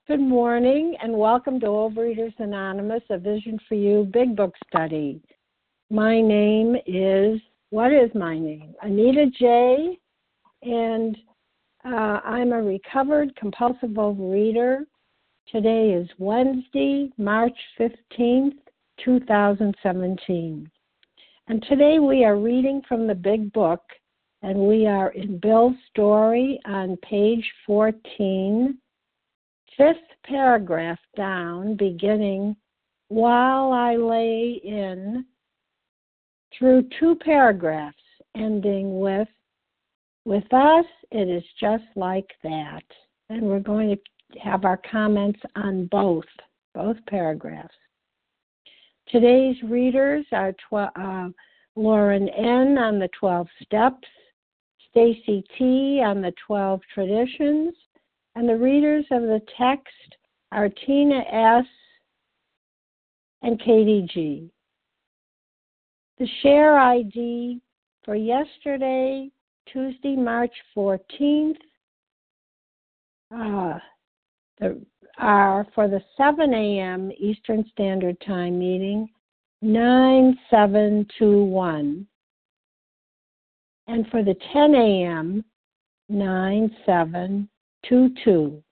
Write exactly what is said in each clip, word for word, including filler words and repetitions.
Good morning and welcome to Overeaters Anonymous, a Vision for You Big Book Study. My name is, what is my name? Anita J. And uh, I'm a recovered compulsive overeater. Today is Wednesday, March fifteenth, two thousand seventeen. And today we are reading from the Big Book, and we are in Bill's story on page fourteen, fifth paragraph down, beginning, while I lay in, through two paragraphs, ending with, with us, it is just like that. And we're going to have our comments on both, both paragraphs. Today's readers are tw- uh, Lauren N. on the twelve Steps, Stacy T. on the twelve Traditions, and the readers of the text are Tina S. and Katie G. The share I D for yesterday, Tuesday, March fourteenth, uh, the, are for the seven a.m. Eastern Standard Time meeting, nine seven two one. And for the ten a.m., nine seven two two.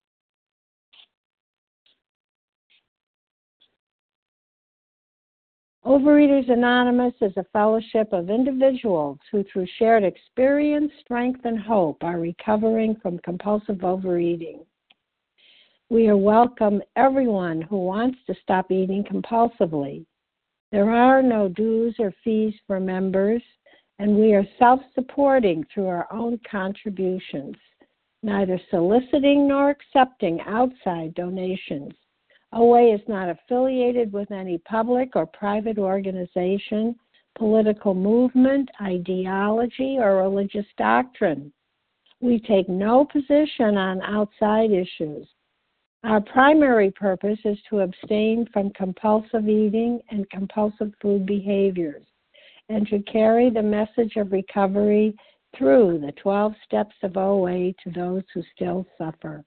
Overeaters Anonymous is a fellowship of individuals who, through shared experience, strength, and hope, are recovering from compulsive overeating. We welcome everyone who wants to stop eating compulsively. There are no dues or fees for members, and we are self-supporting through our own contributions, neither soliciting nor accepting outside donations. O A is not affiliated with any public or private organization, political movement, ideology, or religious doctrine. We take no position on outside issues. Our primary purpose is to abstain from compulsive eating and compulsive food behaviors, and to carry the message of recovery through the twelve steps of O A to those who still suffer.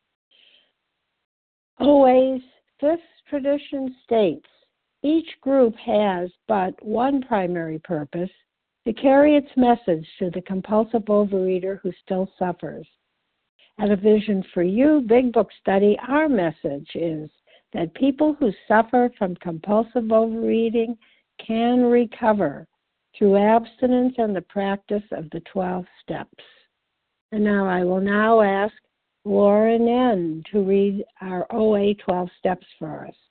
O A's fifth tradition states, each group has but one primary purpose, to carry its message to the compulsive overeater who still suffers. At A Vision for You Big Book Study, our message is that people who suffer from compulsive overeating can recover through abstinence and the practice of the twelve steps. And now I will now ask Lauren N. to read our O A twelve steps for us.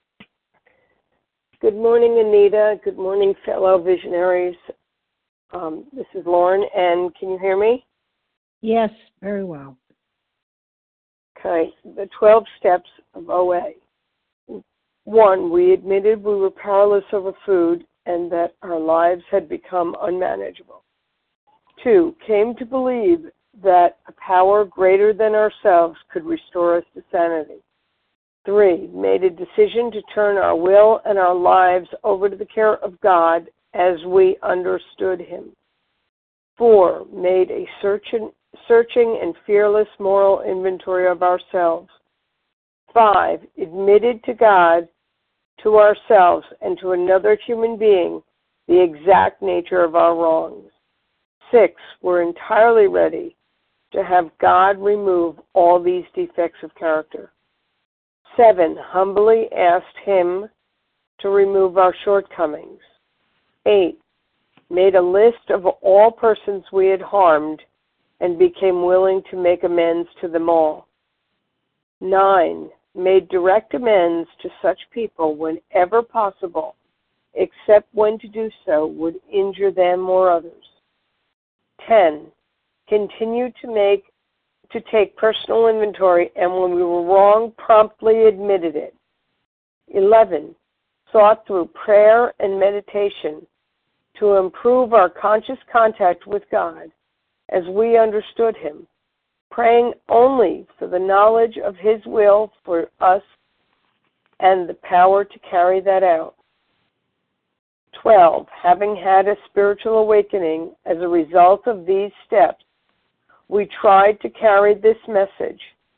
Good morning, Anita. Good morning, fellow visionaries. Um, this is Lauren N. Can you hear me? Yes, very well. Okay, the twelve steps of O A. One, we admitted we were powerless over food and that our lives had become unmanageable. Two, came to believe that a power greater than ourselves could restore us to sanity. Three, made a decision to turn our will and our lives over to the care of God as we understood Him. Four, made a searching, searching and fearless moral inventory of ourselves. Five, admitted to God, to ourselves, and to another human being the exact nature of our wrongs. Six, we're entirely ready to have God remove all these defects of character. Seven, humbly asked Him to remove our shortcomings. Eight, made a list of all persons we had harmed and became willing to make amends to them all. Nine, made direct amends to such people whenever possible, except when to do so would injure them or others. Ten, continued to make to take personal inventory, and when we were wrong, promptly admitted it. Eleven, sought through prayer and meditation to improve our conscious contact with God as we understood Him, praying only for the knowledge of His will for us and the power to carry that out. Twelve, having had a spiritual awakening as a result of these steps, we tried to carry this message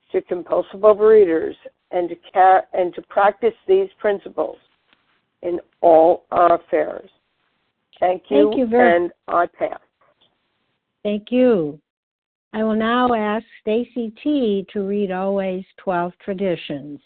to compulsive overeaters and to, ca- and to practice these principles in all our affairs. Thank you, Thank you very- and I pass. Thank you. I will now ask Stacy T. to read O A's twelve traditions.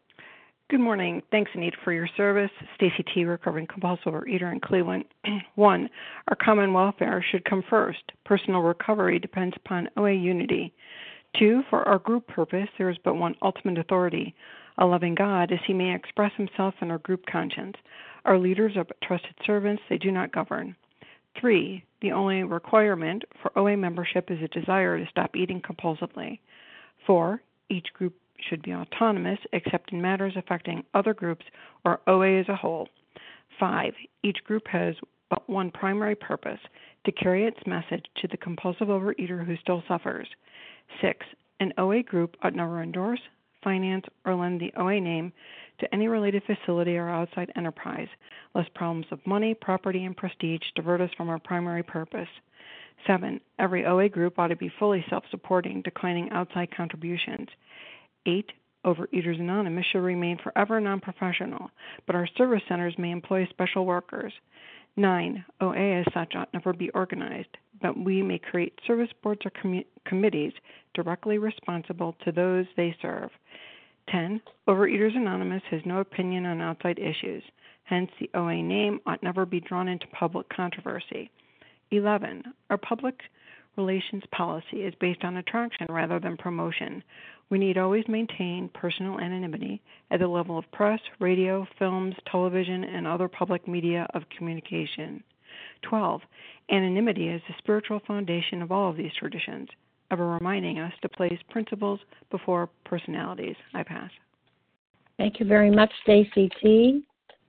Good morning. Thanks, Anita, for your service. Stacy T., recovering compulsive overeater in Cleveland. One, our common welfare should come first. Personal recovery depends upon O A unity. Two, for our group purpose, there is but one ultimate authority, a loving God, as he may express himself in our group conscience. Our leaders are but trusted servants, they do not govern. Three, the only requirement for O A membership is a desire to stop eating compulsively. Four, each group should be autonomous except in matters affecting other groups or O A as a whole. Five, each group has but one primary purpose, to carry its message to the compulsive overeater who still suffers. Six, an O A group ought never endorse, finance, or lend the O A name to any related facility or outside enterprise, lest problems of money, property, and prestige divert us from our primary purpose. Seven, every O A group ought to be fully self-supporting, declining outside contributions. Eight, Overeaters Anonymous should remain forever non-professional, but our service centers may employ special workers. Nine, O A as such ought never be organized, but we may create service boards or com- committees directly responsible to those they serve. Ten, Overeaters Anonymous has no opinion on outside issues. Hence, the O A name ought never be drawn into public controversy. Eleven, our public relations policy is based on attraction rather than promotion. We need always maintain personal anonymity at the level of press, radio, films, television, and other public media of communication. Twelve, anonymity is the spiritual foundation of all of these traditions, ever reminding us to place principles before personalities. I pass. Thank you very much, Stacy T.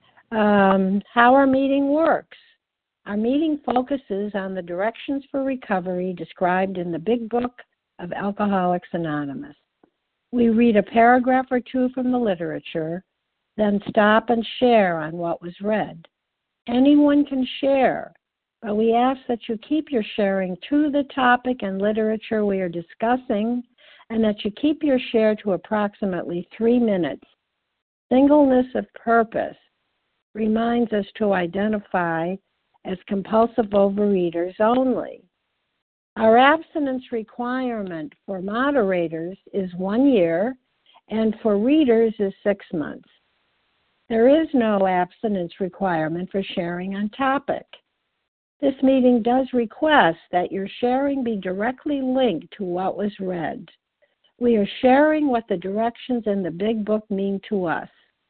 Um, how our meeting works. Our meeting focuses on the directions for recovery described in the Big Book of Alcoholics Anonymous. We read a paragraph or two from the literature, then stop and share on what was read. Anyone can share, but we ask that you keep your sharing to the topic and literature we are discussing, and that you keep your share to approximately three minutes. Singleness of purpose reminds us to identify as compulsive overeaters only. Our abstinence requirement for moderators is one year, and for readers is six months. There is no abstinence requirement for sharing on topic. This meeting does request that your sharing be directly linked to what was read. We are sharing what the directions in the Big Book mean to us.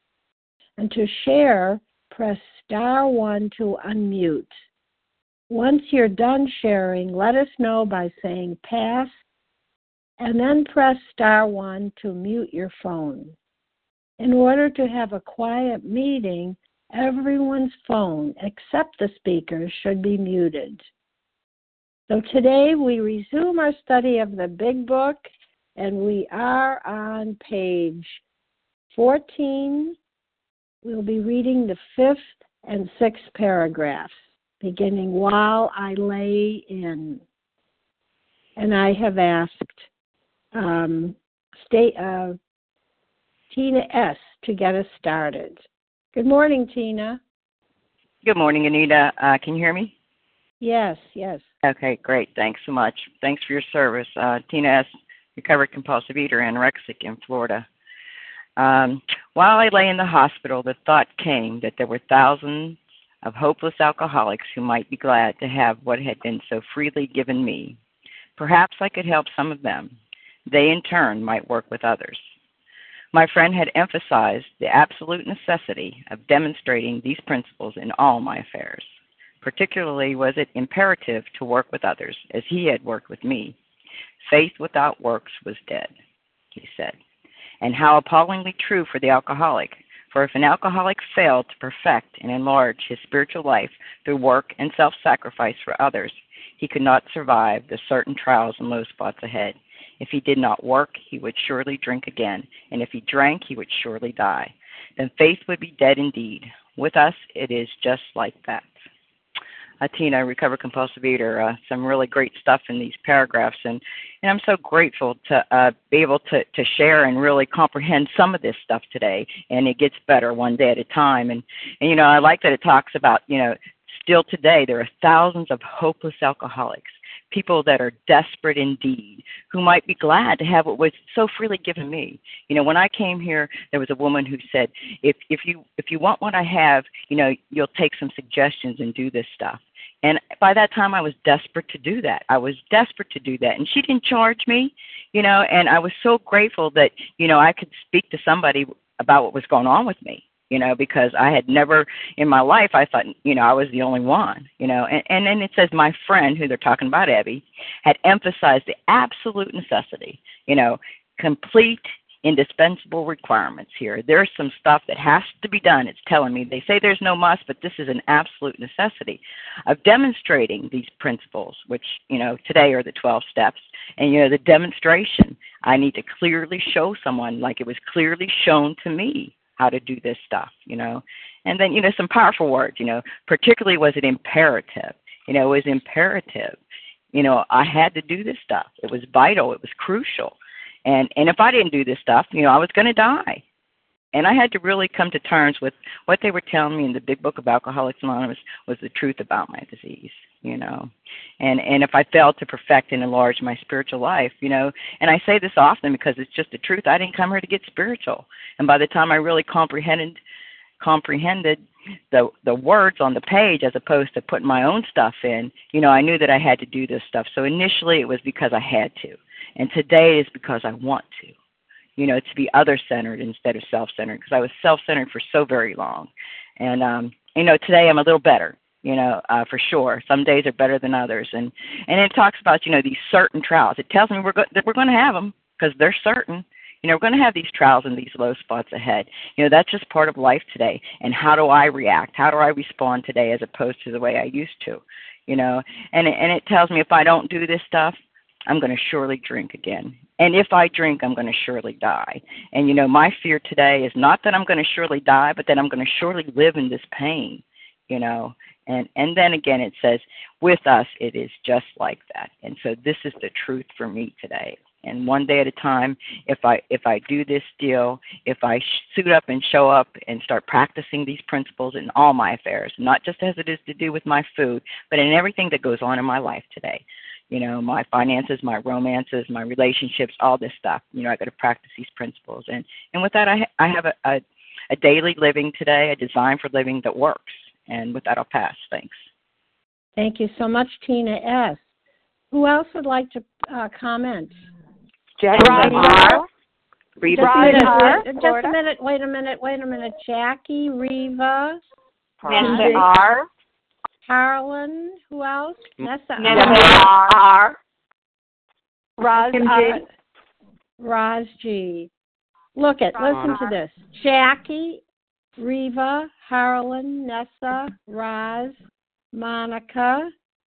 And to share, press star one to unmute. Once you're done sharing, let us know by saying pass, and then press star one to mute your phone. In order to have a quiet meeting, everyone's phone except the speaker should be muted. So today we resume our study of the Big Book, and we are on page fourteen. We'll be reading the fifth and sixth paragraphs, beginning while I lay in. And I have asked um, state, uh, Tina S. to get us started. Good morning, Tina. Good morning, Anita. Uh, can you hear me? Yes, yes. Okay, great. Thanks so much. Thanks for your service. Uh, Tina S., recovered compulsive eater, anorexic in Florida. Um, while I lay in the hospital, the thought came that there were thousands of hopeless alcoholics who might be glad to have what had been so freely given me. Perhaps I could help some of them. They, in turn, might work with others. My friend had emphasized the absolute necessity of demonstrating these principles in all my affairs. Particularly was it imperative to work with others, as he had worked with me. Faith without works was dead, he said. And how appallingly true for the alcoholic. For if an alcoholic failed to perfect and enlarge his spiritual life through work and self-sacrifice for others, he could not survive the certain trials and low spots ahead. If he did not work, he would surely drink again, and if he drank, he would surely die. Then faith would be dead indeed. With us, it is just like that. uh, Tina, recovered compulsive eater. Uh, some really great stuff in these paragraphs, and, and I'm so grateful to uh, be able to, to share and really comprehend some of this stuff today. And it gets better one day at a time. And, and you know, I like that it talks about, you know, still today there are thousands of hopeless alcoholics, people that are desperate indeed, who might be glad to have what was so freely given me. You know, when I came here, there was a woman who said, if if you if you want what I have, you know, you'll take some suggestions and do this stuff. And by that time, I was desperate to do that. I was desperate to do that. And she didn't charge me, you know, and I was so grateful that, you know, I could speak to somebody about what was going on with me, you know, because I had never in my life, I thought, you know, I was the only one, you know. And, and then it says my friend, who they're talking about, Abby, had emphasized the absolute necessity, you know, complete indispensable requirements here. There's some stuff that has to be done. It's telling me. They say there's no must, but this is an absolute necessity of demonstrating these principles, which, you know, today are the twelve steps. And, you know, the demonstration, I need to clearly show someone, like it was clearly shown to me, how to do this stuff, you know. And then, you know, some powerful words, you know, particularly was it imperative. You know, it was imperative. You know, I had to do this stuff. It was vital. It was crucial. And and if I didn't do this stuff, you know, I was going to die. And I had to really come to terms with what they were telling me in the Big Book of Alcoholics Anonymous was the truth about my disease, you know. And and if I failed to perfect and enlarge my spiritual life, you know, and I say this often because it's just the truth, I didn't come here to get spiritual. And by the time I really comprehended comprehended the the words on the page as opposed to putting my own stuff in, you know, I knew that I had to do this stuff. So initially it was because I had to. And today is because I want to, you know, to be other-centered instead of self-centered, because I was self-centered for so very long. And, um, you know, today I'm a little better, you know, uh, for sure. Some days are better than others. And, and it talks about, you know, these certain trials. It tells me we're go- that we're going to have them because they're certain. You know, we're going to have these trials and these low spots ahead. You know, that's just part of life today. And how do I react? How do I respond today as opposed to the way I used to, you know? And it, and it tells me if I don't do this stuff, I'm going to surely drink again. And if I drink, I'm going to surely die. And, you know, my fear today is not that I'm going to surely die, but that I'm going to surely live in this pain, you know. And and then again, it says, with us, it is just like that. And so this is the truth for me today. And one day at a time, if I if I do this deal, if I suit up and show up and start practicing these principles in all my affairs, not just as it is to do with my food, but in everything that goes on in my life today. You know, my finances, my romances, my relationships, all this stuff. You know, I got to practice these principles. And, and with that, I, ha- I have a, a, a daily living today, a design for living that works. And with that, I'll pass. Thanks. Thank you so much, Tina S. Who else would like to uh, comment? Jackie R. Just a minute, wait, just a minute, wait a minute, wait a minute. Jackie, Reva, Nessa R. Carolyn, who else? Nessa R. R. Roz R. Roz G. Look at, listen to this. Jackie, Reva, Harlan, Nessa, Roz, Monica.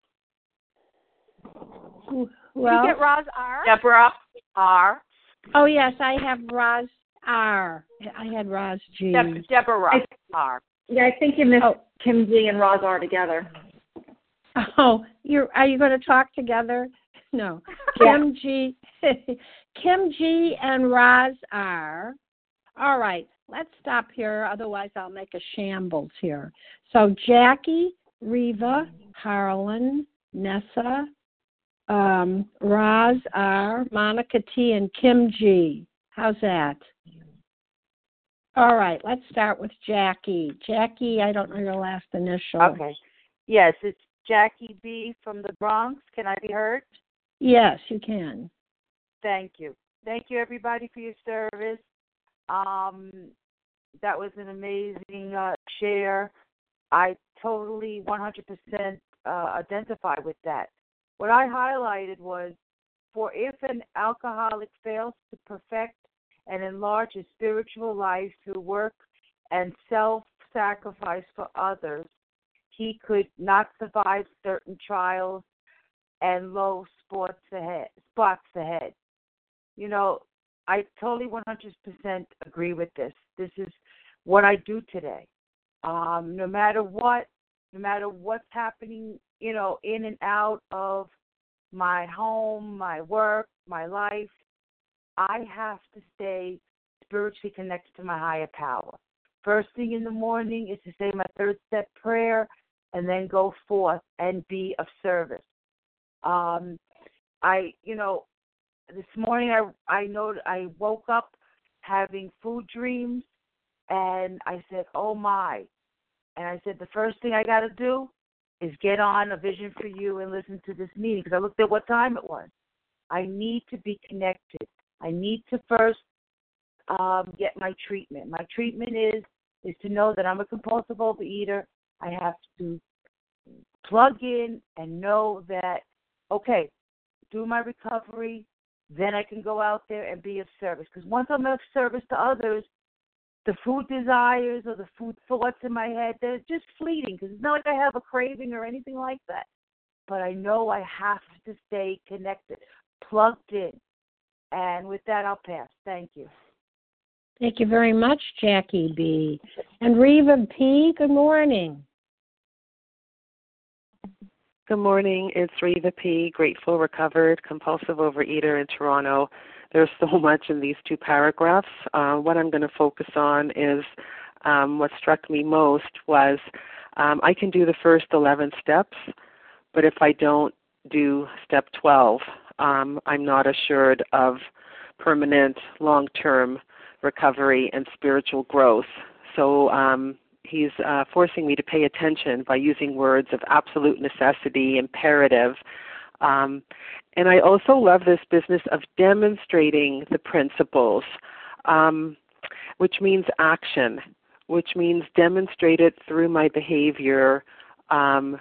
Who, who else? You get Roz R. Deborah R. Oh, yes, I have Roz R. I had Roz G. Deb- Deborah R. Yeah, I think you missed oh. Kim G and Roz R together. Oh, you're are you going to talk together? No. Kim G Kim G and Roz R. All right, let's stop here, otherwise I'll make a shambles here. So Jackie, Reva, Harlan, Nessa, um, Roz R, Monica T, and Kim G. How's that? All right, let's start with Jackie. Jackie, I don't know your last initial. Okay. Yes, it's Jackie B from the Bronx. Can I be heard? Yes, you can. Thank you. Thank you, everybody, for your service. Um, that was an amazing uh, share. I totally one hundred percent uh, identify with that. What I highlighted was, for if an alcoholic fails to perfect and enlarge his spiritual life through work and self-sacrifice for others, he could not survive certain trials and low spots ahead. Spots ahead. You know, I totally one hundred percent agree with this. This is what I do today. Um, no matter what, no matter what's happening, you know, in and out of my home, my work, my life, I have to stay spiritually connected to my higher power. First thing in the morning is to say my third step prayer and then go forth and be of service. Um, I, you know, this morning I I know I woke up having food dreams, and I said, oh my. And I said, the first thing I got to do is get on A Vision for You and listen to this meeting, because I looked at what time it was. I need to be connected. I need to first um, get my treatment. My treatment is is to know that I'm a compulsive overeater. I have to plug in and know that, okay, do my recovery, then I can go out there and be of service. Because once I'm of service to others, the food desires or the food thoughts in my head, they're just fleeting, because it's not like I have a craving or anything like that. But I know I have to stay connected, plugged in. And with that, I'll pass. Thank you. Thank you very much, Jackie B. And Reva P., good morning. Good morning. It's Reva P., grateful, recovered, compulsive overeater in Toronto. There's so much in these two paragraphs. Uh, what I'm going to focus on is um, what struck me most was um, I can do the first eleven steps, but if I don't do step twelve, um, I'm not assured of permanent, long-term recovery and spiritual growth. So um, he's uh, forcing me to pay attention by using words of absolute necessity, imperative. Um, and I also love this business of demonstrating the principles, um, which means action, which means demonstrate it through my behavior um,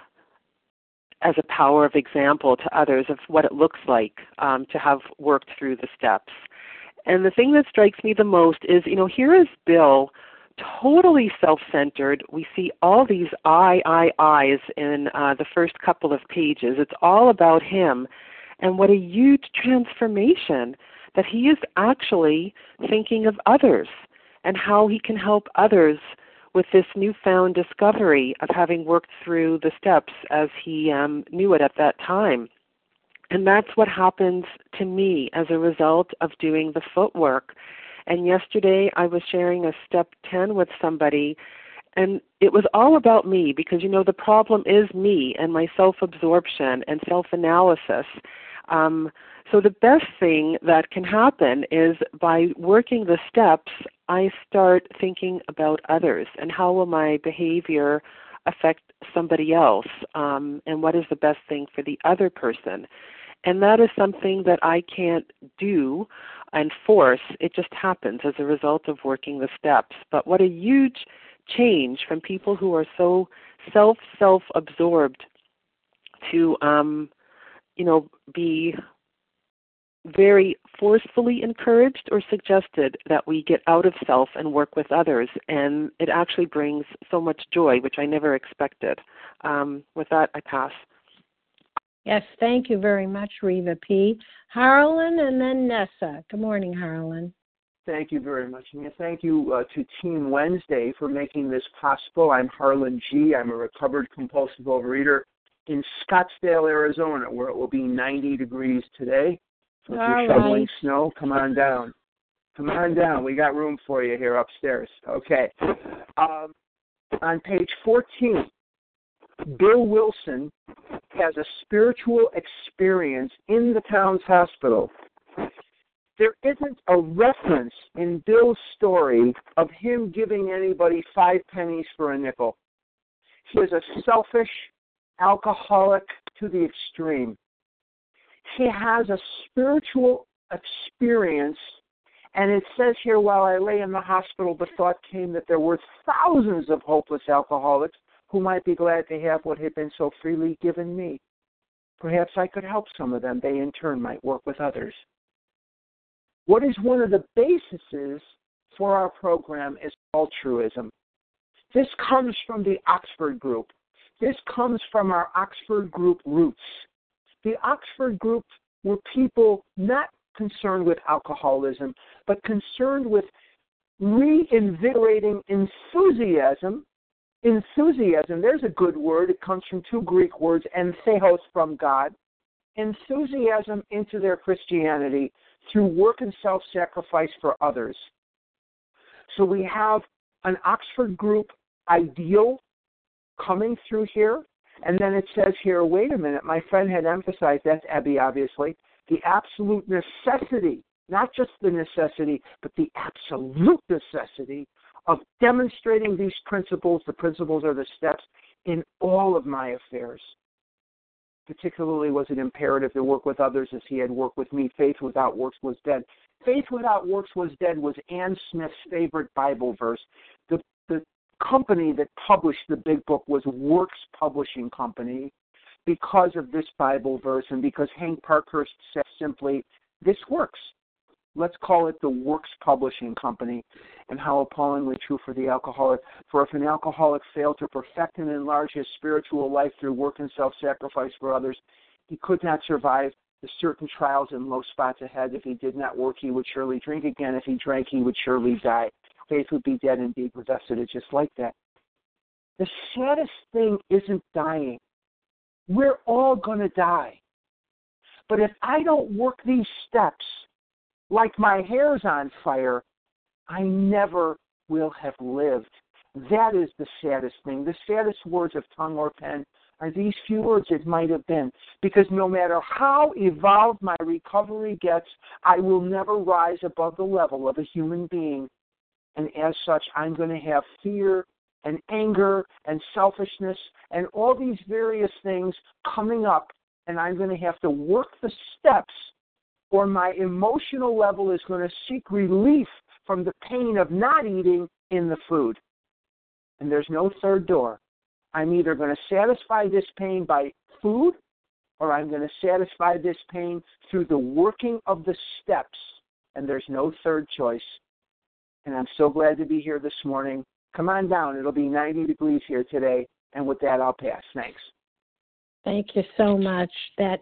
as a power of example to others of what it looks like um, to have worked through the steps. And the thing that strikes me the most is, you know, here is Bill, totally self-centered. We see all these I, I, I's in uh, the first couple of pages. It's all about him. And what a huge transformation that he is actually thinking of others and how he can help others with this newfound discovery of having worked through the steps as he um, knew it at that time. And that's what happens to me as a result of doing the footwork. And yesterday I was sharing a step ten with somebody, and it was all about me because, you know, the problem is me and my self-absorption and self-analysis. Um, so the best thing that can happen is by working the steps, I start thinking about others and how will my behavior affect somebody else, um, and what is the best thing for the other person. And that is something that I can't do and force. It just happens as a result of working the steps. But what a huge change from people who are so self, self-absorbed to, um, you know, be very forcefully encouraged or suggested that we get out of self and work with others. And it actually brings so much joy, which I never expected. Um, with that, I pass. Yes, thank you very much, Reva P. Harlan and then Nessa. Good morning, Harlan. Thank you very much, Mia. Thank you uh, to Team Wednesday for making this possible. I'm Harlan G. I'm a recovered compulsive overeater in Scottsdale, Arizona, where it will be ninety degrees today. So if All you're shoveling right. snow, come on down. Come on down. We got room for you here upstairs. Okay. Um, on page fourteen, Bill Wilson has a spiritual experience in the town's hospital. There isn't a reference in Bill's story of him giving anybody five pennies for a nickel. He is a selfish alcoholic to the extreme. He has a spiritual experience, and it says here, while I lay in the hospital, the thought came that there were thousands of hopeless alcoholics who might be glad to have what had been so freely given me. Perhaps I could help some of them. They, in turn, might work with others. What is one of the bases for our program is altruism. This comes from the Oxford Group. This comes from our Oxford Group roots. The Oxford Group were people not concerned with alcoholism, but concerned with reinvigorating enthusiasm Enthusiasm, there's a good word. It comes from two Greek words, entheos, from God. Enthusiasm into their Christianity through work and self-sacrifice for others. So we have an Oxford group ideal coming through here, and then it says here, wait a minute, my friend had emphasized, that's Abby obviously, the absolute necessity, not just the necessity, but the absolute necessity of demonstrating these principles. The principles are the steps in all of my affairs. Particularly was it imperative to work with others as he had worked with me. Faith without works was dead. Faith without works was dead was Ann Smith's favorite Bible verse. The, the company that published the big book was Works Publishing Company because of this Bible verse and because Hank Parkhurst said simply, this works. Let's call it the Works Publishing Company, and how appallingly true for the alcoholic. For if an alcoholic failed to perfect and enlarge his spiritual life through work and self-sacrifice for others, he could not survive the certain trials and low spots ahead. If he did not work, he would surely drink again. If he drank, he would surely die. Faith would be dead indeed. With us, it is just like that. The saddest thing isn't dying. We're all going to die. But if I don't work these steps, like my hair's on fire, I never will have lived. That is the saddest thing. The saddest words of tongue or pen are these few words, it might have been. Because no matter how evolved my recovery gets, I will never rise above the level of a human being. And as such, I'm going to have fear and anger and selfishness and all these various things coming up. And I'm going to have to work the steps, or my emotional level is going to seek relief from the pain of not eating in the food. And there's no third door. I'm either going to satisfy this pain by food, or I'm going to satisfy this pain through the working of the steps. And there's no third choice. And I'm so glad to be here this morning. Come on down. It'll be ninety degrees here today. And with that, I'll pass. Thanks. Thank you so much. That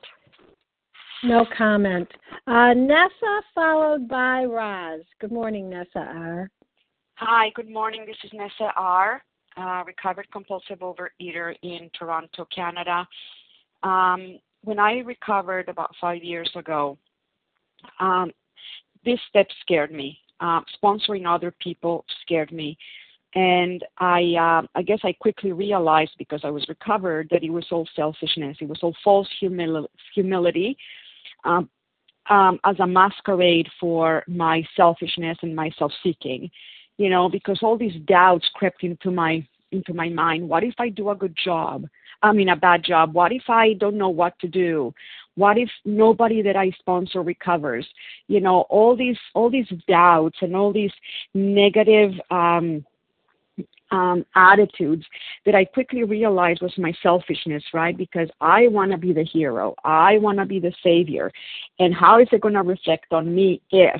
no comment. Uh, Nessa, followed by Roz. Good morning, Nessa R. Hi, good morning. This is Nessa R., uh, recovered compulsive overeater in Toronto, Canada. Um, when I recovered about five years ago, um, this step scared me. Uh, sponsoring other people scared me. And I uh, I guess I quickly realized, because I was recovered, that it was all selfishness. It was all false humil- humility um, um, as a masquerade for my selfishness and my self-seeking. You know, because all these doubts crept into my into my mind. What if I do a good job? I mean, a bad job. What if I don't know what to do? What if nobody that I sponsor recovers? You know, all these all these doubts and all these negative um, um, attitudes that I quickly realized was my selfishness, right? Because I want to be the hero. I want to be the savior. And how is it going to reflect on me if,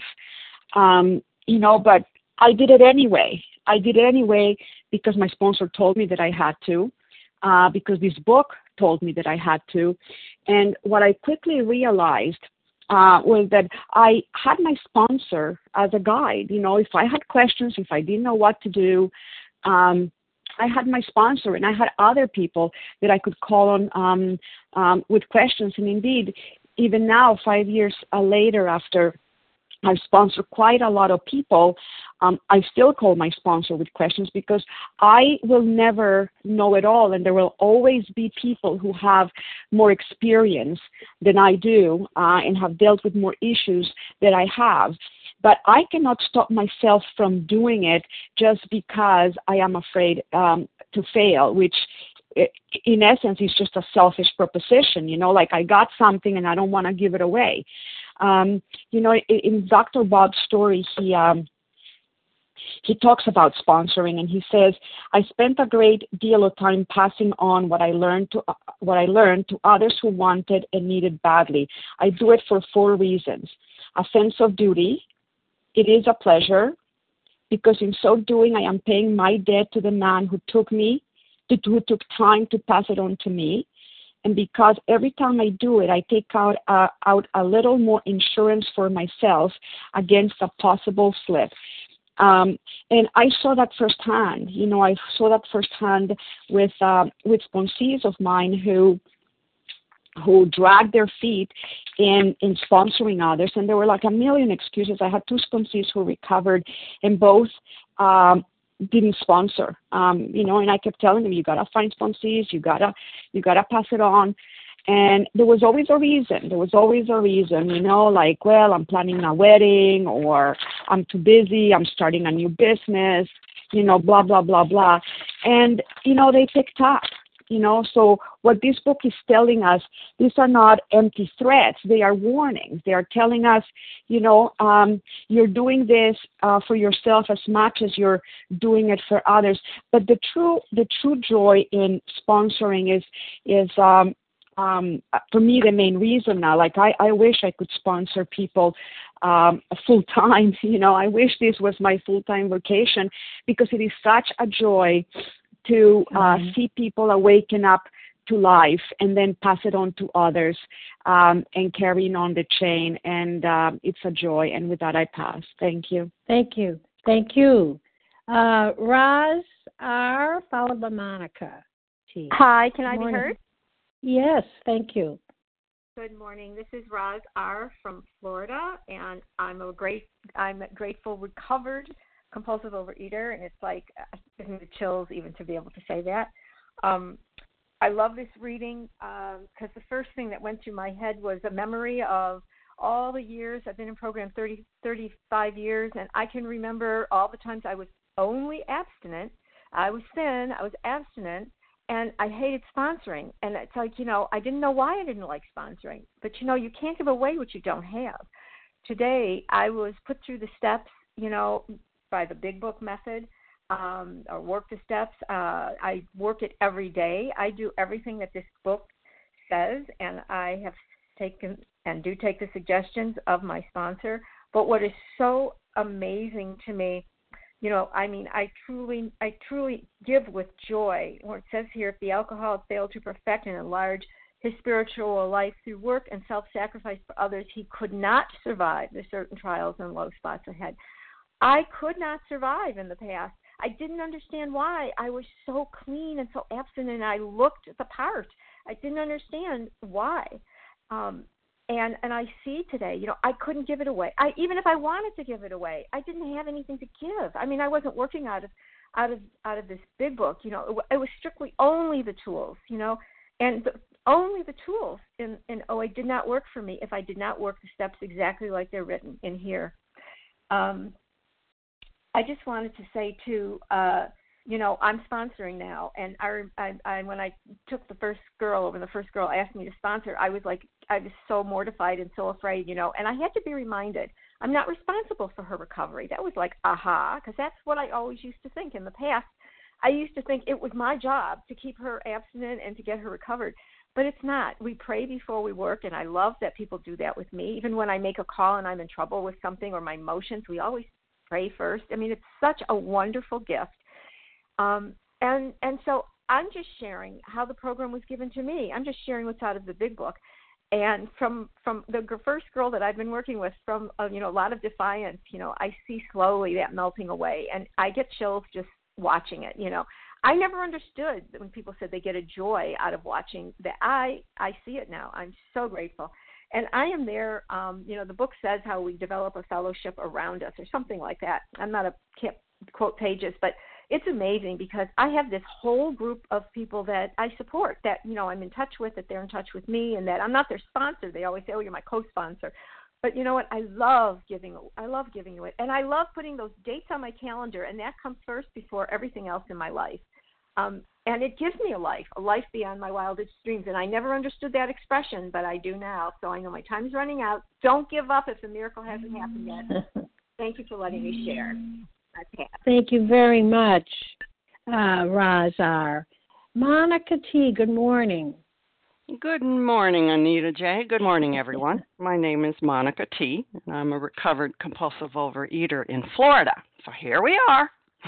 um, you know, but I did it anyway. I did it anyway because my sponsor told me that I had to, uh, because this book told me that I had to. And what I quickly realized uh, was that I had my sponsor as a guide. You know, if I had questions, if I didn't know what to do, um, I had my sponsor, and I had other people that I could call on um, um, with questions. And indeed, even now, five years uh, later, after I've sponsored quite a lot of people, um, I still call my sponsor with questions, because I will never know it all, and there will always be people who have more experience than I do uh, and have dealt with more issues that I have. But I cannot stop myself from doing it just because I am afraid um, to fail, which in essence is just a selfish proposition. You know, like I got something and I don't want to give it away. Um, you know, in, in Doctor Bob's story, he um, he talks about sponsoring, and he says, "I spent a great deal of time passing on what I learned to uh, what I learned to others who wanted and needed badly. I do it for four reasons: a sense of duty. It is a pleasure, because in so doing, I am paying my debt to the man who took me, to, who took time to pass it on to me. And because every time I do it, I take out, uh, out a little more insurance for myself against a possible slip. Um, and I saw that firsthand. You know, I saw that firsthand with uh, with sponsees of mine who who dragged their feet in in sponsoring others, and there were like a million excuses. I had two sponsees who recovered, and both um, didn't sponsor. Um, you know, and I kept telling them, you gotta find sponsees, you gotta you gotta pass it on. And there was always a reason. There was always a reason, you know, like, well, I'm planning a wedding, or I'm too busy, I'm starting a new business, you know, blah, blah, blah, blah. And, you know, they picked up, you know. So what this book is telling us, these are not empty threats. They are warnings. They are telling us, you know, um, you're doing this uh, for yourself as much as you're doing it for others. But the true, the true joy in sponsoring is, is, um, Um, for me, the main reason now, like I, I wish I could sponsor people um, full time. You know, I wish this was my full time vocation, because it is such a joy to uh, mm-hmm. see people awaken up to life and then pass it on to others um, and carrying on the chain. And uh, it's a joy. And with that, I pass. Thank you. Thank you. Thank you. Uh, Roz R. followed by Monica T. Hi, can I Good be morning. heard? Yes, thank you. Good morning. This is Roz R. from Florida, and I'm a great, I'm a grateful, recovered compulsive overeater, and it's like uh, giving me the chills even to be able to say that. Um, I love this reading because um, the first thing that went through my head was a memory of all the years I've been in program, thirty, thirty-five years, and I can remember all the times I was only abstinent. I was thin, I was abstinent, and I hated sponsoring. And it's like, you know, I didn't know why I didn't like sponsoring. But, you know, you can't give away what you don't have. Today, I was put through the steps, you know, by the Big Book method, um, or work the steps. Uh, I work it every day. I do everything that this book says, and I have taken and do take the suggestions of my sponsor. But what is so amazing to me, you know, I mean, I truly, I truly give with joy. Where it says here, if the alcoholic failed to perfect and enlarge his spiritual life through work and self-sacrifice for others, he could not survive the certain trials and low spots ahead. I could not survive in the past. I didn't understand why. I was so clean and so abstinent, and I looked the part. I didn't understand why. Um, And and I see today, you know, I couldn't give it away. I even if I wanted to give it away, I didn't have anything to give. I mean, I wasn't working out of out of out of this big book. You know, it, it was strictly only the tools. You know, and the, only the tools in in O A did not work for me if I did not work the steps exactly like they're written in here. Um, I just wanted to say too. Uh, You know, I'm sponsoring now, and I, I, I, when I took the first girl over, the first girl asked me to sponsor, I was like, I was so mortified and so afraid, you know, and I had to be reminded, I'm not responsible for her recovery. That was like, aha, because that's what I always used to think in the past. I used to think it was my job to keep her abstinent and to get her recovered, but it's not. We pray before we work, and I love that people do that with me. Even when I make a call and I'm in trouble with something or my emotions, we always pray first. I mean, it's such a wonderful gift. Um, and and so I'm just sharing how the program was given to me. I'm just sharing what's out of the big book. And from from the first girl that I've been working with, from uh, you know a lot of defiance, you know, I see slowly that melting away, and I get chills just watching it. You know, I never understood when people said they get a joy out of watching that. I I see it now. I'm so grateful. And I am there, um, you know, the book says how we develop a fellowship around us or something like that. I'm not a can't quote pages, but it's amazing because I have this whole group of people that I support, that, you know, I'm in touch with, that they're in touch with me, and that I'm not their sponsor. They always say, oh, you're my co-sponsor. But you know what? I love giving, I love giving away. And I love putting those dates on my calendar, and that comes first before everything else in my life. Um, and it gives me a life, a life beyond my wildest dreams. And I never understood that expression, but I do now. So I know my time's running out. Don't give up if the miracle hasn't happened yet. Thank you for letting me share. Thank you very much, uh, Razar. Monica T., good morning. Good morning, Anita J. Good morning, everyone. My name is Monica T., and I'm a recovered compulsive overeater in Florida. So here we are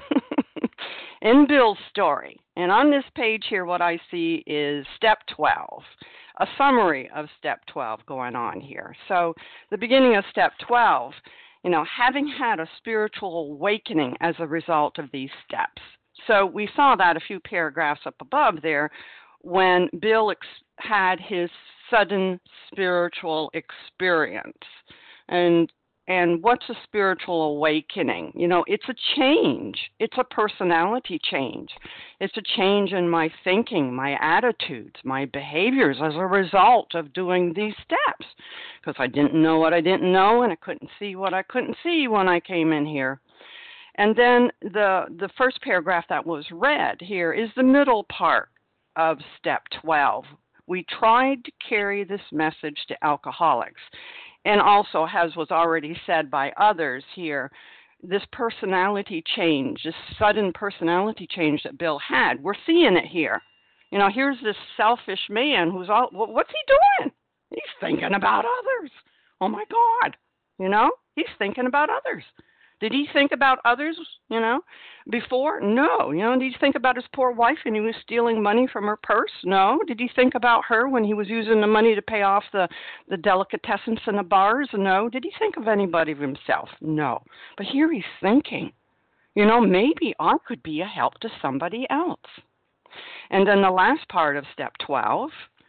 in Bill's story. And on this page here, what I see is step twelve, a summary of step twelve going on here. So the beginning of step twelve, you know, having had a spiritual awakening as a result of these steps. So we saw that a few paragraphs up above there when Bill ex- had his sudden spiritual experience. And and what's a spiritual awakening? You know, it's a change. It's a personality change. It's a change in my thinking, my attitudes, my behaviors as a result of doing these steps. Because I didn't know what I didn't know, and I couldn't see what I couldn't see when I came in here. And then the the first paragraph that was read here is the middle part of step twelve. We tried to carry this message to alcoholics. And also, as was already said by others here, this personality change, this sudden personality change that Bill had, we're seeing it here. You know, here's this selfish man who's all, what's he doing? He's thinking about others. Oh, my God. You know, he's thinking about others. Did he think about others, you know, before? No. You know, did he think about his poor wife and he was stealing money from her purse? No. Did he think about her when he was using the money to pay off the, the delicatessens in the bars? No. Did he think of anybody of himself? No. But here he's thinking, you know, maybe I could be a help to somebody else. And then the last part of step twelve,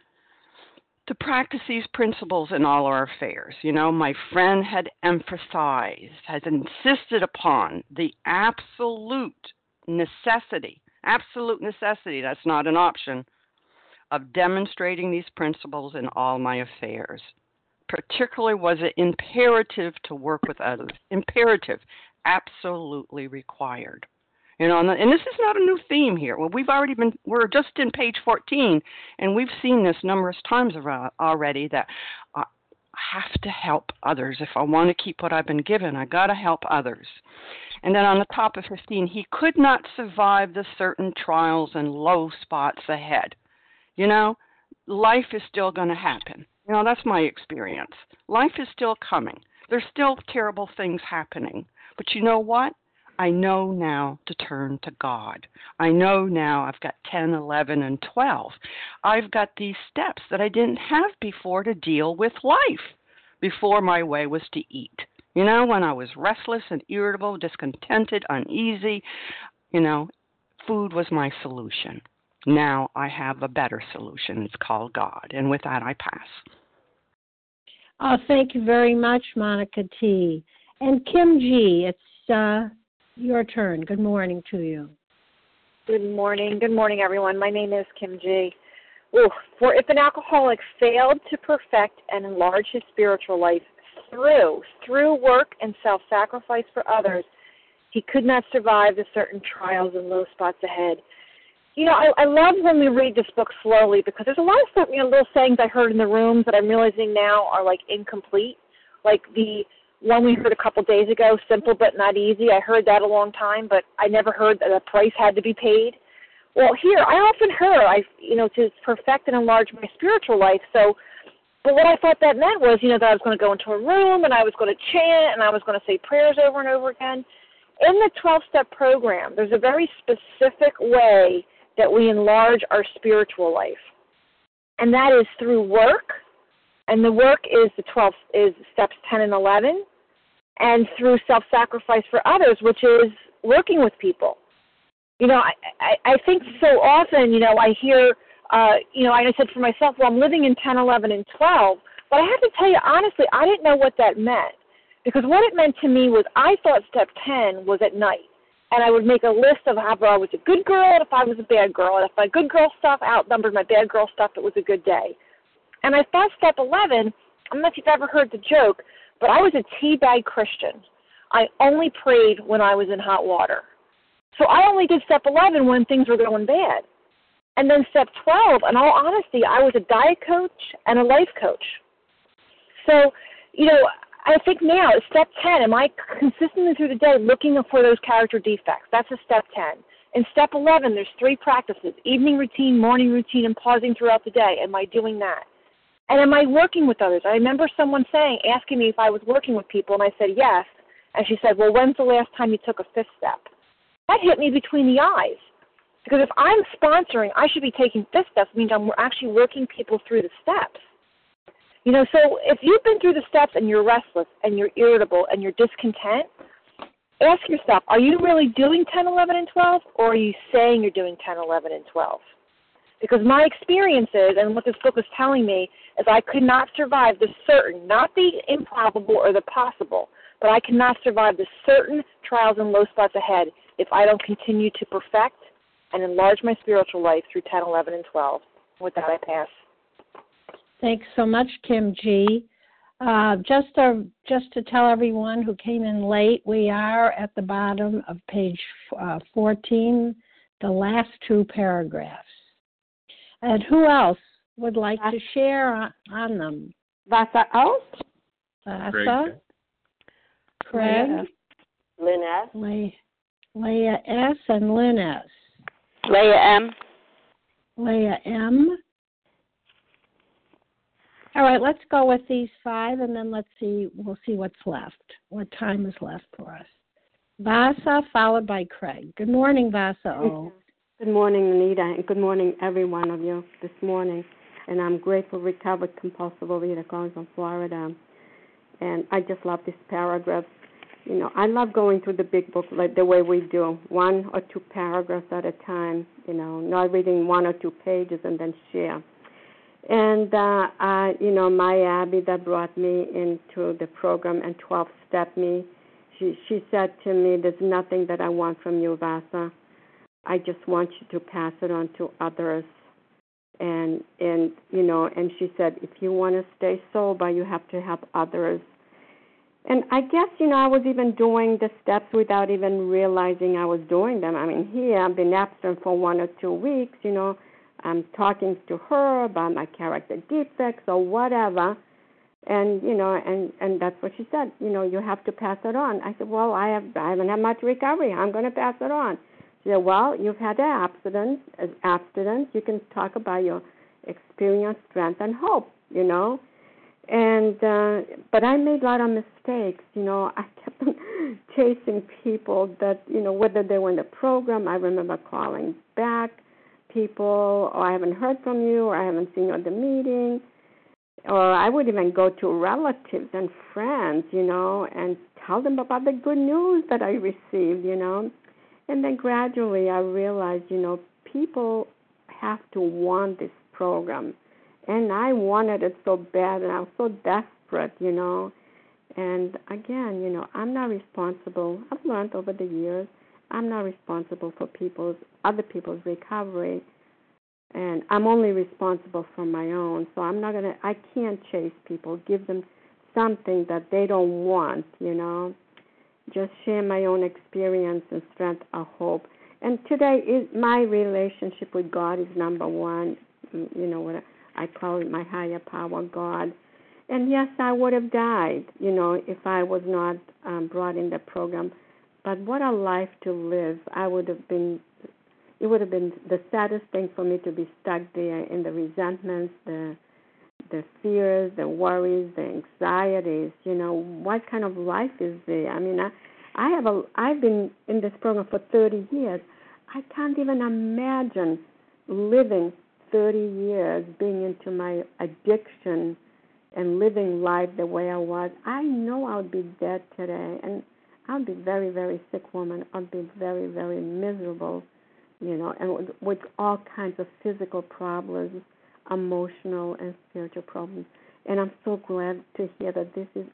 to practice these principles in all our affairs. You know, my friend had emphasized, has insisted upon the absolute necessity, absolute necessity, that's not an option, of demonstrating these principles in all my affairs. Particularly was it imperative to work with others. Imperative, absolutely required. You know, and, and this is not a new theme here. Well, we've already been, we're just in page fourteen, and we've seen this numerous times already, that I have to help others. If I want to keep what I've been given, I got to help others. And then on the top of fifteen, he could not survive the certain trials and low spots ahead. You know, life is still going to happen. You know, that's my experience. Life is still coming. There's still terrible things happening. But you know what? I know now to turn to God. I know now I've got ten, eleven, and twelve. I've got these steps that I didn't have before to deal with life. Before, my way was to eat. You know, when I was restless and irritable, discontented, uneasy, you know, food was my solution. Now I have a better solution. It's called God. And with that, I pass. Oh, thank you very much, Monica T. And Kim G., it's uh, your turn. Good morning to you. Good morning. Good morning, everyone. My name is Kim G. Ooh, for if an alcoholic failed to perfect and enlarge his spiritual life through, through work and self-sacrifice for others, he could not survive the certain trials and low spots ahead. You know, I, I love when we read this book slowly, because there's a lot of stuff, you know, little sayings I heard in the rooms that I'm realizing now are, like, incomplete. Like the one we heard a couple days ago, simple but not easy. I heard that a long time, but I never heard that a price had to be paid. Well, here, I often heard, I, you know, to perfect and enlarge my spiritual life. So, but what I thought that meant was, you know, that I was going to go into a room and I was going to chant and I was going to say prayers over and over again. In the twelve-step program, there's a very specific way that we enlarge our spiritual life, and that is through work. And the work is the twelve is steps ten and eleven, and through self-sacrifice for others, which is working with people. You know, I, I, I think so often, you know, I hear, uh, you know, and I said for myself, well, I'm living in ten, eleven, and twelve, but I have to tell you, honestly, I didn't know what that meant, because what it meant to me was I thought step ten was at night, and I would make a list of how I was a good girl and if I was a bad girl, and if my good girl stuff outnumbered my bad girl stuff, it was a good day. And I thought step eleven, I don't know if you've ever heard the joke, but I was a teabag Christian. I only prayed when I was in hot water. So I only did step eleven when things were going bad. And then step twelve, in all honesty, I was a diet coach and a life coach. So, you know, I think now, step ten, am I consistently through the day looking for those character defects? That's a step ten. In step eleven, there's three practices, evening routine, morning routine, and pausing throughout the day. Am I doing that? And am I working with others? I remember someone saying, asking me if I was working with people, and I said yes. And she said, well, when's the last time you took a fifth step? That hit me between the eyes. Because if I'm sponsoring, I should be taking fifth steps. It means I'm actually working people through the steps. You know, so if you've been through the steps and you're restless and you're irritable and you're discontent, ask yourself, are you really doing ten, eleven, and twelve, or are you saying you're doing ten, eleven, and twelve? Because my experiences and what this book is telling me is I could not survive the certain, not the improbable or the possible, but I cannot survive the certain trials and low spots ahead if I don't continue to perfect and enlarge my spiritual life through ten, eleven, and twelve. With that, I pass. Thanks so much, Kim G. Uh, just, to, just to tell everyone who came in late, we are at the bottom of page uh, fourteen, the last two paragraphs. And who else would like to share on, on them? Vasa O. Vasa. Craig. Lynn S. Le- Leah S. and Lynn S. Leah M. Leah M. All right, let's go with these five, and then let's see, we'll see what's left, what time is left for us. Vasa, followed by Craig. Good morning, Vasa O. Good morning, Anita, and good morning, every one of you this morning. And I'm grateful, recovered compulsive overeater calling from Florida. And I just love this paragraph. You know, I love going through the big book like the way we do, one or two paragraphs at a time, you know, not reading one or two pages and then share. And, uh, I, you know, my Abby that brought me into the program and twelve-step me, she, she said to me, there's nothing that I want from you, Vasa. I just want you to pass it on to others. And, and you know, and she said, if you want to stay sober, you have to help others. And I guess, you know, I was even doing the steps without even realizing I was doing them. I mean, here I've been abstinent for one or two weeks, you know. I'm talking to her about my character defects or whatever. And, you know, and, and that's what she said. You know, you have to pass it on. I said, well, I, have, I haven't had much recovery. I'm going to pass it on. She said, well, you've had the abstinence. As abstinence, you can talk about your experience, strength, and hope, you know. And uh, but I made a lot of mistakes, you know. I kept on chasing people that, you know, whether they were in the program, I remember calling back people, or I haven't heard from you, or I haven't seen you at the meeting, or I would even go to relatives and friends, you know, and tell them about the good news that I received, you know. And then gradually I realized, you know, people have to want this program. And I wanted it so bad, and I was so desperate, you know. And again, you know, I'm not responsible. I've learned over the years, I'm not responsible for people's, other people's recovery. And I'm only responsible for my own. So I'm not going to, I can't chase people, give them something that they don't want, you know. Just share my own experience and strength or hope. And today, is my relationship with God is number one, you know, what I call it my higher power, God. And yes, I would have died, you know, if I was not um, brought in the program. But what a life to live. I would have been, it would have been the saddest thing for me to be stuck there in the resentments, the the fears, the worries, the anxieties. You know, what kind of life is there? I mean, I, I have a, I've been in this program for thirty years. I can't even imagine living thirty years being into my addiction and living life the way I was. I know I would be dead today, and I'll be very, very sick woman. I'll be very, very miserable, you know, and with, with all kinds of physical problems, emotional and spiritual problems. And I'm so glad to hear that this is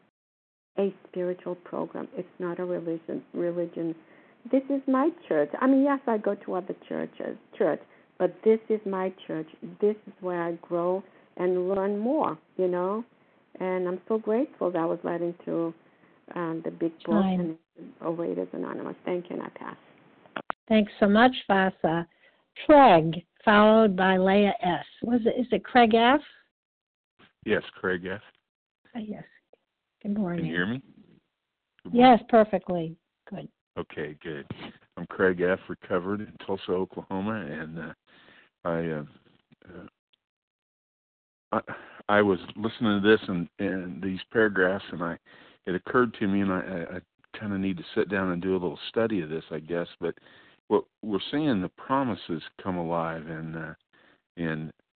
a spiritual program. It's not a religion. Religion. This is my church. I mean, yes, I go to other churches, church, but this is my church. This is where I grow and learn more, you know. And I'm so grateful that I was led into um, the big book and Overeaters Anonymous. Thank you, and I pass. Thanks so much, Vasa. Craig, followed by Leah S. Was it? Is it Craig F? Yes, Craig F. Uh, yes. Good morning. Can you hear me? Yes, perfectly. Good. Okay, good. I'm Craig F., recovered in Tulsa, Oklahoma, and uh, I, uh, uh, I I was listening to this and, and these paragraphs, and I it occurred to me, and I, I kind of need to sit down and do a little study of this, I guess. But what we're seeing, the promises come alive, and uh, and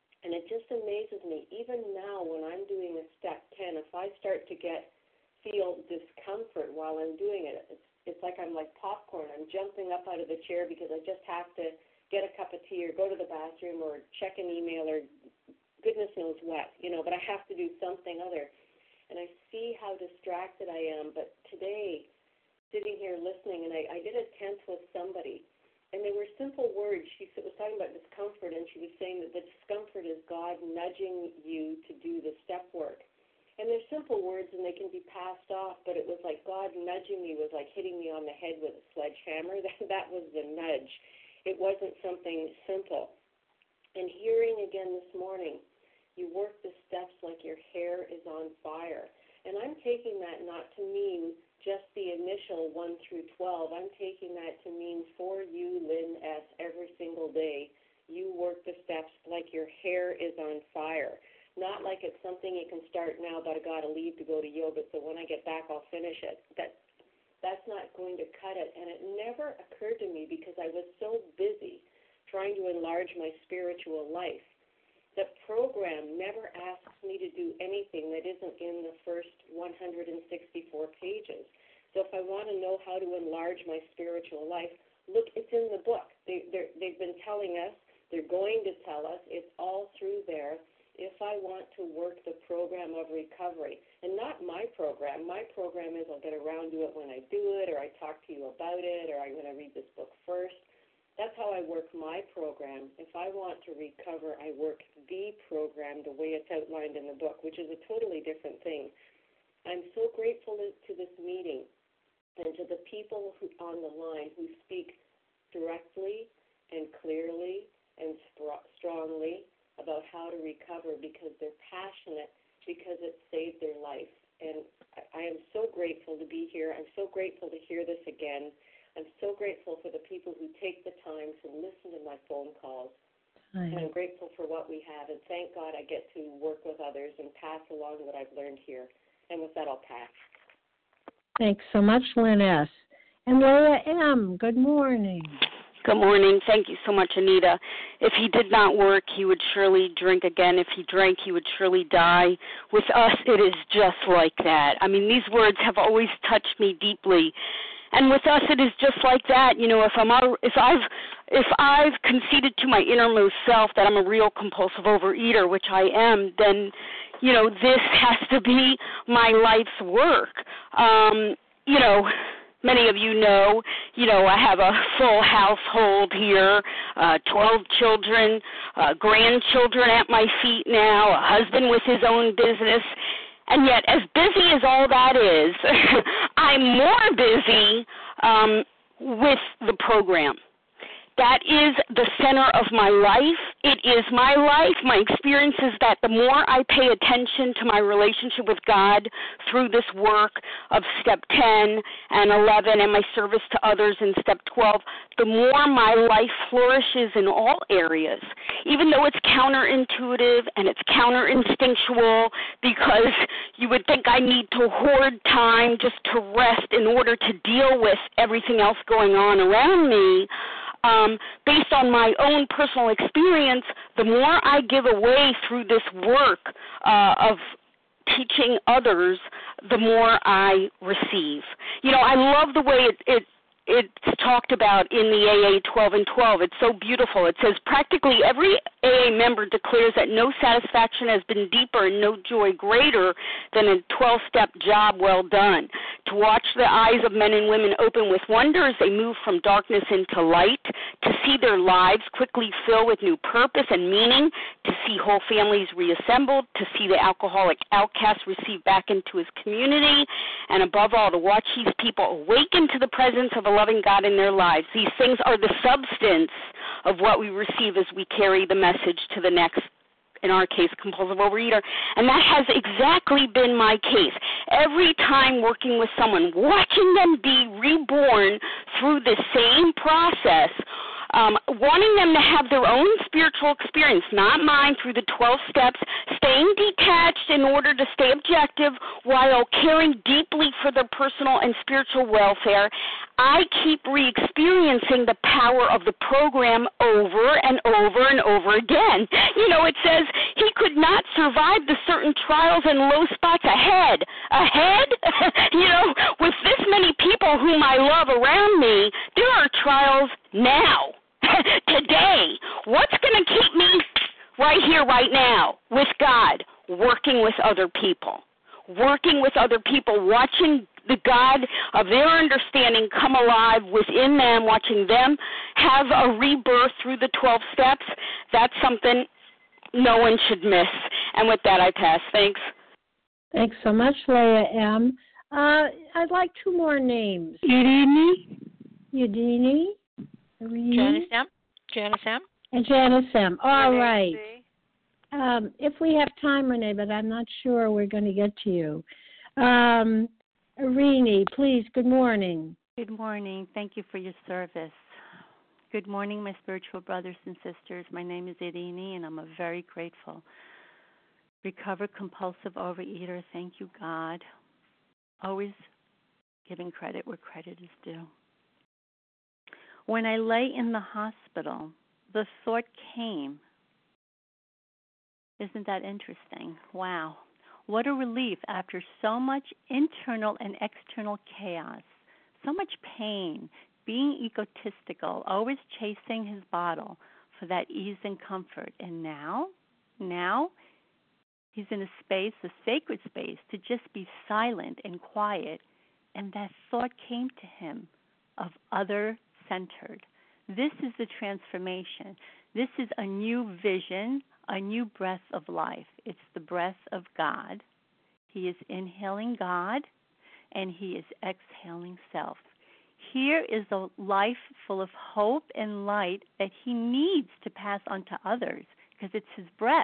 And it just amazes me, even now when I'm doing a step ten, if I start to get feel discomfort while I'm doing it, it's, it's like I'm like popcorn. I'm jumping up out of the chair because I just have to get a cup of tea or go to the bathroom or check an email or goodness knows what, you know, but I have to do something other. And I see how distracted I am. But today, sitting here listening, and I, I did a tenth with somebody, and they were simple words. She was talking about discomfort, and she was saying that the discomfort is God nudging you to do the step work. And they're simple words, and they can be passed off, but it was like God nudging me was like hitting me on the head with a sledgehammer. That, that was the nudge. It wasn't something simple. And hearing again this morning, you work the steps like your hair is on fire. And I'm taking that not to mean just the initial one through twelve. I'm taking that to mean for you, Lynn S., every single day, you work the steps like your hair is on fire. Not like it's something you can start now, but I got to leave to go to yoga, so when I get back, I'll finish it. That, that's not going to cut it. And it never occurred to me because I was so busy trying to enlarge my spiritual life. The program never asks me to do anything that isn't in the first one hundred sixty-four pages. So if I want to know how to enlarge my spiritual life, look, it's in the book. They, they've been telling us, they're going to tell us, it's all through there. If I want to work the program of recovery, and not my program, my program is I'll get around to it when I do it, or I talk to you about it, or I'm going to read this book first. That's how I work my program. If I want to recover, I work the program the way it's outlined in the book, which is a totally different thing. I'm so grateful to this meeting and to the people who, on the line who speak directly and clearly and sp- strongly about how to recover because they're passionate, because it saved their life. And I, I am so grateful to be here. I'm so grateful to hear this again. I'm so grateful for the people who take the time to listen to my phone calls. Hi. And I'm grateful for what we have. And thank God I get to work with others and pass along what I've learned here. And with that, I'll pass. Thanks so much, Lynn S. And Leah M., good morning. Good morning. Thank you so much, Anita. If he did not work, he would surely drink again. If he drank, he would surely die. With us, it is just like that. I mean, these words have always touched me deeply. And with us, it is just like that. You know, if I'm out, if I've if I've conceded to my innermost self that I'm a real compulsive overeater, which I am, then, you know, this has to be my life's work. Um, you know, many of you know, you know, I have a full household here, uh, twelve children, uh, grandchildren at my feet now, a husband with his own business. And yet, as busy as all that is, I'm more busy um, with the program. That is the center of my life. It is my life. My experience is that the more I pay attention to my relationship with God through this work of step ten and eleven and my service to others in step twelve, the more my life flourishes in all areas, even though it's counterintuitive and it's counterinstinctual, because you would think I need to hoard time just to rest in order to deal with everything else going on around me. Um, based on my own personal experience, the more I give away through this work uh, of teaching others, the more I receive. You know, I love the way it, it it's talked about in the A A twelve and twelve. It's so beautiful. It says practically every A A member declares that no satisfaction has been deeper and no joy greater than a twelve-step job well done. To watch the eyes of men and women open with wonder as they move from darkness into light, to see their lives quickly fill with new purpose and meaning, to see whole families reassembled, to see the alcoholic outcast received back into his community, and above all, to watch these people awaken to the presence of a loving God in their lives. These things are the substance of what we receive as we carry the message to the next, in our case, compulsive overeater. And that has exactly been my case. Every time working with someone, watching them be reborn through the same process, um, wanting them to have their own spiritual experience, not mine, through the twelve steps, staying detached in order to stay objective while caring deeply for their personal and spiritual welfare, I keep re-experiencing the power of the program over and over and over again. You know, it says he could not survive the certain trials and low spots ahead. Ahead? You know, with this many people whom I love around me, there are trials now, today. What's going to keep me right here, right now, with God, working with other people? Working with other people, watching the God of their understanding come alive within them, watching them have a rebirth through the twelve steps, that's something no one should miss. And with that, I pass. Thanks. Thanks so much, Leah M. Uh, I'd like two more names. Udini. Udini. Janice M. Janice M. And Janice M. All Renee right. C. Um, if we have time, Renee, but I'm not sure we're going to get to you. Um, Irini, please, good morning. Good morning. Thank you for your service. Good morning, my spiritual brothers and sisters. My name is Irini, and I'm a very grateful recovered compulsive overeater. Thank you, God. Always giving credit where credit is due. When I lay in the hospital, the thought came, isn't that interesting? Wow. What a relief after so much internal and external chaos, so much pain, being egotistical, always chasing his bottle for that ease and comfort. And now, now, he's in a space, a sacred space, to just be silent and quiet. And that thought came to him of other-centered. This is the transformation. This is a new vision, a new breath of life. It's the breath of God. He is inhaling God, and he is exhaling self. Here is a life full of hope and light that he needs to pass on to others because it's his breath.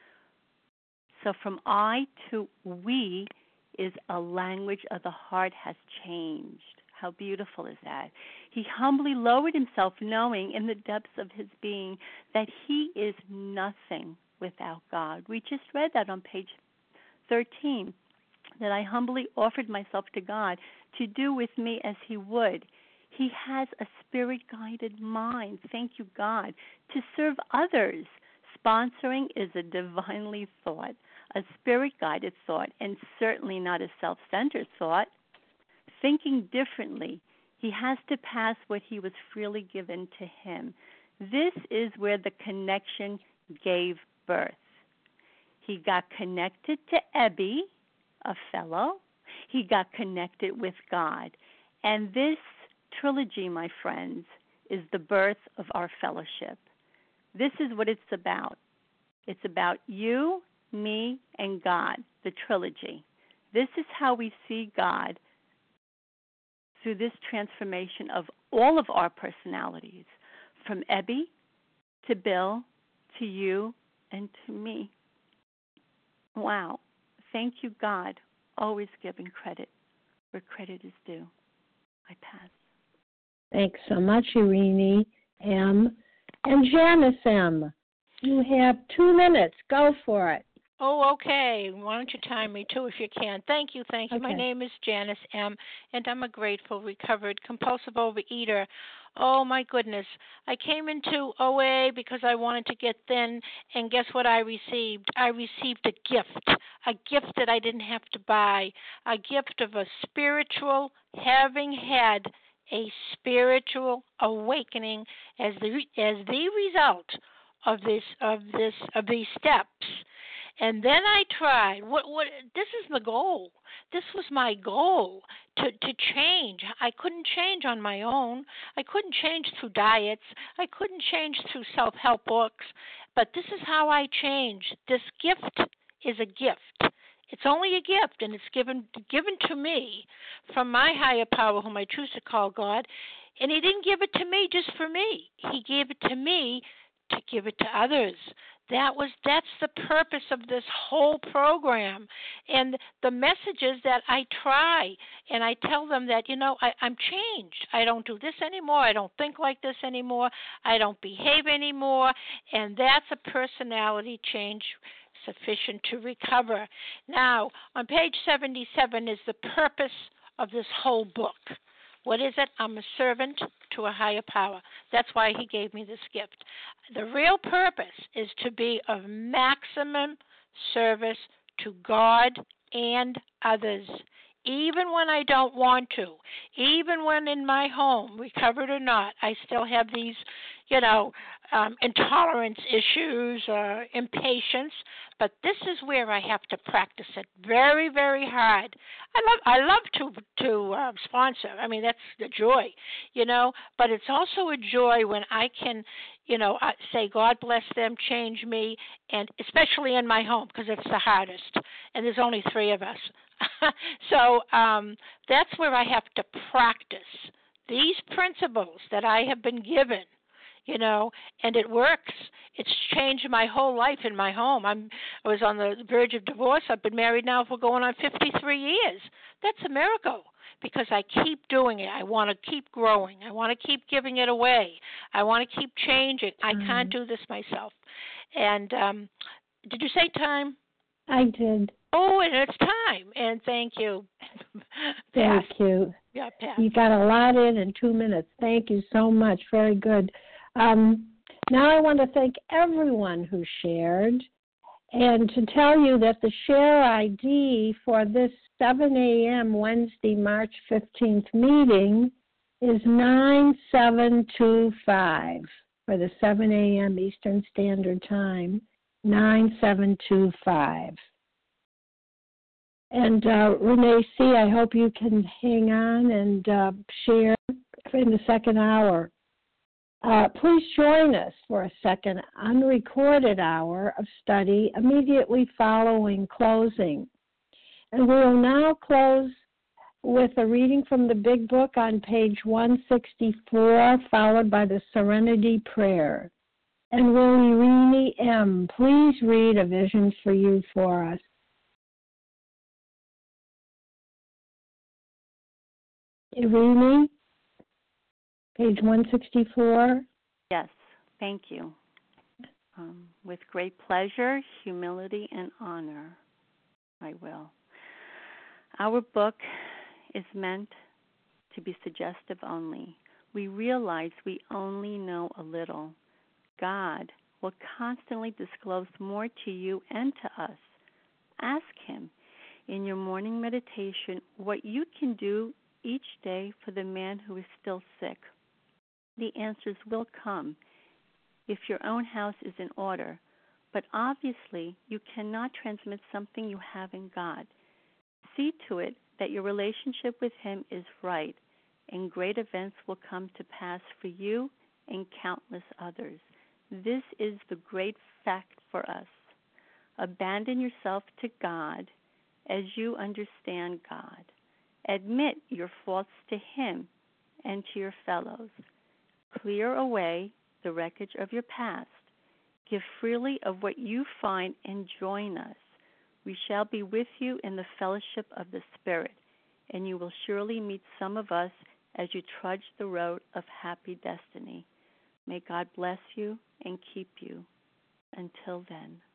So from I to we is a language of the heart has changed. How beautiful is that? He humbly lowered himself, knowing in the depths of his being that he is nothing without God. We just read that on page thirteen, that I humbly offered myself to God to do with me as he would. He has a spirit-guided mind, thank you, God, to serve others. Sponsoring is a divinely thought, a spirit-guided thought, and certainly not a self-centered thought. Thinking differently, he has to pass what he was freely given to him. This is where the connection gave birth. He got connected to Ebby, a fellow. He got connected with God. And this trilogy, my friends, is the birth of our fellowship. This is what it's about. It's about you, me, and God, the trilogy. This is how we see God through this transformation of all of our personalities, from Ebby to Bill to you and to me. Wow. Thank you, God. Always giving credit where credit is due. I pass. Thanks so much, Irini M. And Janice M. You have two minutes. Go for it. Oh, okay. Why don't you time me, too, if you can? Thank you, thank you. Okay. My name is Janice M., and I'm a grateful, recovered, compulsive overeater. Oh, my goodness. I came into O A because I wanted to get thin, and guess what I received? I received a gift, a gift that I didn't have to buy, a gift of a spiritual, having had a spiritual awakening as the as the result of this of this of these steps. And then I tried. What? What? This is the goal. This was my goal to to change. I couldn't change on my own. I couldn't change through diets. I couldn't change through self-help books. But this is how I changed. This gift is a gift. It's only a gift, and it's given given to me from my higher power, whom I choose to call God. And He didn't give it to me just for me. He gave it to me to give it to others. That was that's the purpose of this whole program. And the messages that I try, and I tell them that, you know, I, I'm changed. I don't do this anymore. I don't think like this anymore. I don't behave anymore. And that's a personality change sufficient to recover. Now, on page seventy-seven is the purpose of this whole book. What is it? I'm a servant to a higher power. That's why he gave me this gift. The real purpose is to be of maximum service to God and others, even when I don't want to, even when in my home, recovered or not, I still have these, you know, um, intolerance issues, uh, impatience. But this is where I have to practice it very, very hard. I love, I love to to uh, sponsor. I mean, that's the joy, you know. But it's also a joy when I can, you know, uh, say, God bless them, change me, and especially in my home because it's the hardest. And there's only three of us. so um, that's where I have to practice these principles that I have been given, you know, and it works. It's changed my whole life in my home. I'm, I was on the verge of divorce. I've been married now for going on fifty-three years. That's a miracle because I keep doing it. I want to keep growing. I want to keep giving it away. I want to keep changing. I Mm. can't do this myself. And um, did you say time? I did. Oh, and it's time. And thank you. Thank Pat. you. Yeah, Pat. You got a lot in in two minutes. Thank you so much. Very good. Um, now I want to thank everyone who shared and to tell you that the share I D for this seven a.m. Wednesday, March fifteenth meeting is nine seven two five for the seven a.m. Eastern Standard Time, nine seven two five. And uh, Renee C., I hope you can hang on and uh, share in the second hour. Uh, please join us for a second unrecorded hour of study immediately following closing. And we will now close with a reading from the Big Book on page one sixty-four, followed by the Serenity Prayer. And will Irene M., please read A Vision for You for us. Irene, page one sixty-four. Yes, thank you. Um, with great pleasure, humility, and honor, I will. Our book is meant to be suggestive only. We realize we only know a little. God will constantly disclose more to you and to us. Ask Him in your morning meditation what you can do each day for the man who is still sick. The answers will come if your own house is in order, but obviously you cannot transmit something you have in God. See to it that your relationship with Him is right, and great events will come to pass for you and countless others. This is the great fact for us. Abandon yourself to God as you understand God. Admit your faults to Him and to your fellows. Clear away the wreckage of your past. Give freely of what you find and join us. We shall be with you in the fellowship of the Spirit, and you will surely meet some of us as you trudge the road of happy destiny. May God bless you and keep you. Until then.